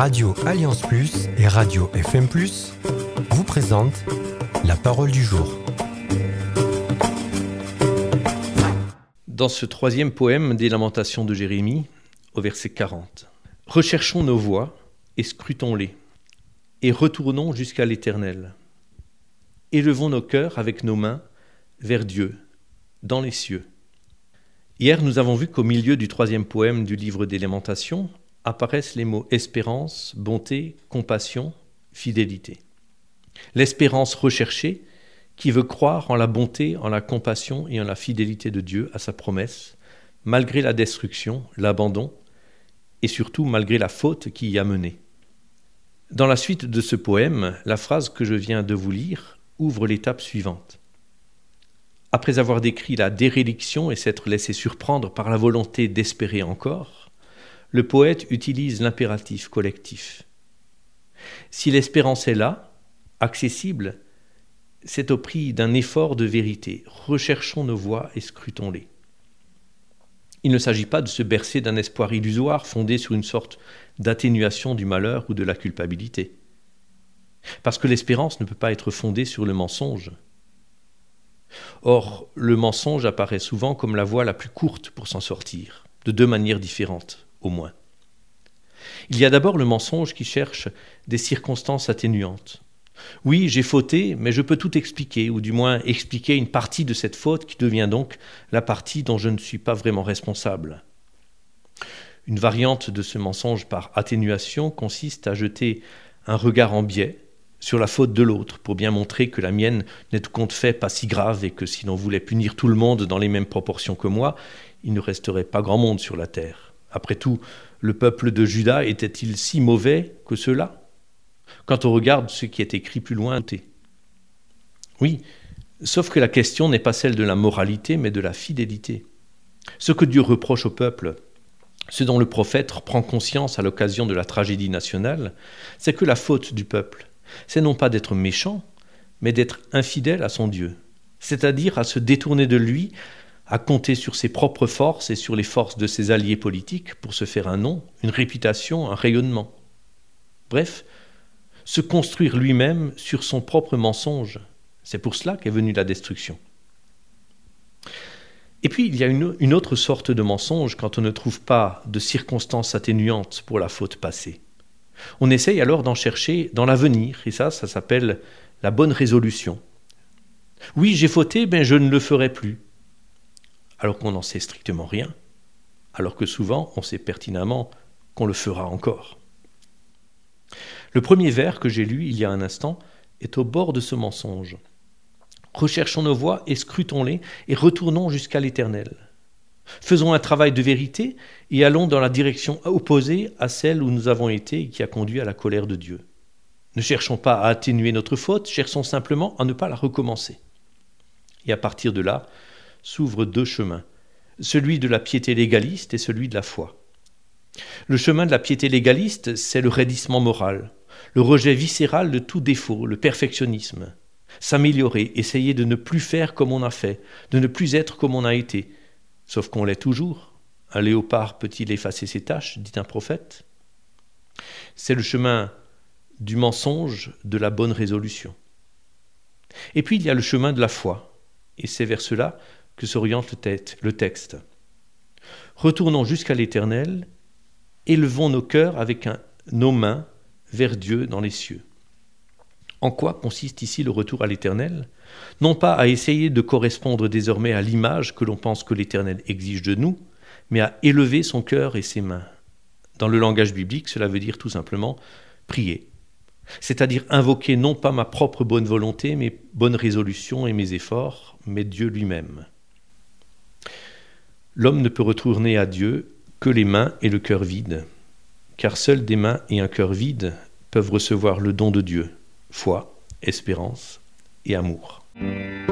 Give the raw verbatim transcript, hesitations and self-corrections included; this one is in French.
Radio Alliance Plus et Radio F M Plus vous présentent la parole du jour. Dans ce troisième poème des Lamentations de Jérémie, au verset quarante, « Recherchons nos voies et scrutons-les, et retournons jusqu'à l'Éternel. Élevons nos cœurs avec nos mains vers Dieu, dans les cieux. » Hier, nous avons vu qu'au milieu du troisième poème du livre des Lamentations apparaissent les mots espérance, bonté, compassion, fidélité. L'espérance recherchée qui veut croire en la bonté, en la compassion et en la fidélité de Dieu à sa promesse, malgré la destruction, l'abandon et surtout malgré la faute qui y a mené. Dans la suite de ce poème, la phrase que je viens de vous lire ouvre l'étape suivante. Après avoir décrit la déréliction et s'être laissé surprendre par la volonté d'espérer encore, le poète utilise l'impératif collectif. Si l'espérance est là, accessible, c'est au prix d'un effort de vérité. Recherchons nos voies et scrutons-les. Il ne s'agit pas de se bercer d'un espoir illusoire fondé sur une sorte d'atténuation du malheur ou de la culpabilité. Parce que l'espérance ne peut pas être fondée sur le mensonge. Or, le mensonge apparaît souvent comme la voie la plus courte pour s'en sortir, de deux manières différentes, au moins. Il y a d'abord le mensonge qui cherche des circonstances atténuantes. Oui, j'ai fauté, mais je peux tout expliquer, ou du moins expliquer une partie de cette faute qui devient donc la partie dont je ne suis pas vraiment responsable. Une variante de ce mensonge par atténuation consiste à jeter un regard en biais sur la faute de l'autre, pour bien montrer que la mienne n'est tout compte fait pas si grave et que si l'on voulait punir tout le monde dans les mêmes proportions que moi, il ne resterait pas grand monde sur la terre. Après tout, le peuple de Juda était-il si mauvais que cela ? Quand on regarde ce qui est écrit plus loin, oui, sauf que la question n'est pas celle de la moralité, mais de la fidélité. Ce que Dieu reproche au peuple, ce dont le prophète prend conscience à l'occasion de la tragédie nationale, c'est que la faute du peuple, c'est non pas d'être méchant, mais d'être infidèle à son Dieu, c'est-à-dire à se détourner de lui, à compter sur ses propres forces et sur les forces de ses alliés politiques pour se faire un nom, une réputation, un rayonnement. Bref, se construire lui-même sur son propre mensonge. C'est pour cela qu'est venue la destruction. Et puis, il y a une, une autre sorte de mensonge quand on ne trouve pas de circonstances atténuantes pour la faute passée. On essaye alors d'en chercher dans l'avenir, et ça, ça s'appelle la bonne résolution. Oui, j'ai fauté, ben je ne le ferai plus. Alors qu'on n'en sait strictement rien, alors que souvent on sait pertinemment qu'on le fera encore. Le premier vers que j'ai lu il y a un instant est au bord de ce mensonge. Recherchons nos voies et scrutons-les et retournons jusqu'à l'Éternel. Faisons un travail de vérité et allons dans la direction opposée à celle où nous avons été et qui a conduit à la colère de Dieu. Ne cherchons pas à atténuer notre faute, cherchons simplement à ne pas la recommencer. Et à partir de là, s'ouvrent deux chemins, celui de la piété légaliste et celui de la foi. Le chemin de la piété légaliste, c'est le raidissement moral, le rejet viscéral de tout défaut, le perfectionnisme. S'améliorer, essayer de ne plus faire comme on a fait, de ne plus être comme on a été, sauf qu'on l'est toujours. Un léopard peut-il effacer ses taches, dit un prophète. C'est le chemin du mensonge, de la bonne résolution. Et puis il y a le chemin de la foi, et c'est vers cela que s'oriente le texte. Retournons jusqu'à l'Éternel, élevons nos cœurs avec un, nos mains vers Dieu dans les cieux. En quoi consiste ici le retour à l'Éternel ? Non pas à essayer de correspondre désormais à l'image que l'on pense que l'Éternel exige de nous, mais à élever son cœur et ses mains. Dans le langage biblique, cela veut dire tout simplement prier, c'est-à-dire invoquer non pas ma propre bonne volonté, mes bonnes résolutions et mes efforts, mais Dieu lui-même. L'homme ne peut retourner à Dieu que les mains et le cœur vides, car seuls des mains et un cœur vide peuvent recevoir le don de Dieu, foi, espérance et amour.